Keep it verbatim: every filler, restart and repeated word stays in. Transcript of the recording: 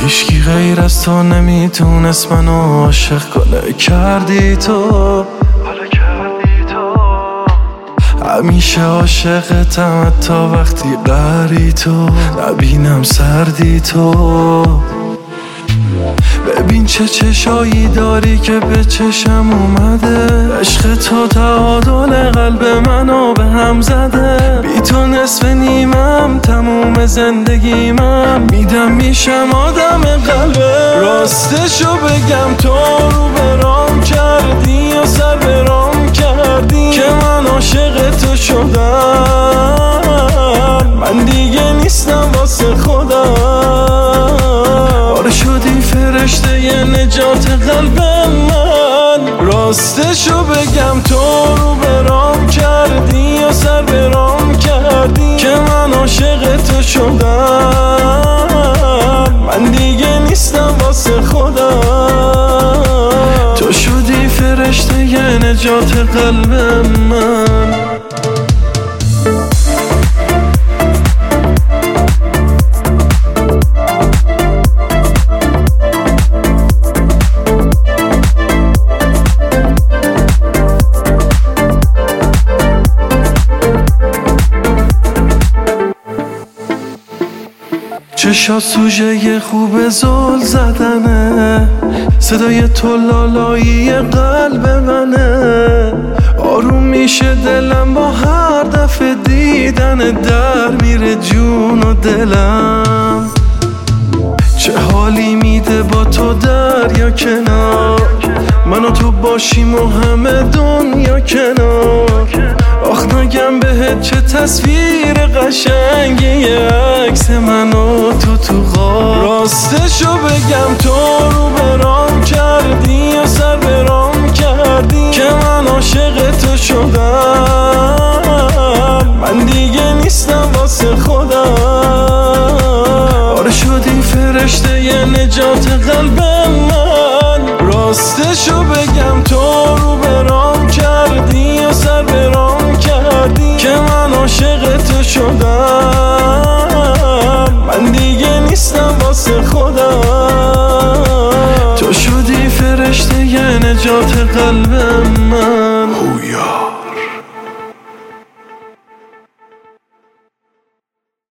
هیچکی غیر از تو نمیتونست منو عاشق کنه. کردی تو همیشه عاشقتم، حتی وقتی قهری تو نبینم سردی تو. ببین چه چشایی داری که به چشم اومده، عشق تو تعادل قلب منو به هم زده. بی تو نصف نیمم، تموم زندگیمم، میدم میشم آدم قلبه. راستشو بگم تو رو برام کردی و سر برام کردی که من عاشق تو شدم. من دیگه نیستم واسه خودم، باره شدی فرشته ی نجات قلب من. راستشو بگم تو رو برام کردی و سر برام کردی که من عاشق تو شدم. من دیگه نیستم واسه خودم، تو شدی فرشته ی نجات قلب من. چشا سوژه خوب زل زدنه، صدای تو لالایی قلب منه. آروم میشه دلم با هر دفعه دیدن، در میره جون و دلم. چه حالی میده با تو دریا کنار، من و تو باشیم و همه دنیا کنار. آخ نگم بهت چه تصویر قشنگی، یه عکس من و تو تو غار. راستشو بگم تو رو برام کردی و سر برام کردی که من عاشق تو شدم. من دیگه نیستم واسه خودم، باره شدی فرشته ی نجات قلب من. راستشو بگم تو رو برام کردی و سر برام کردی که من عاشق تو شدم.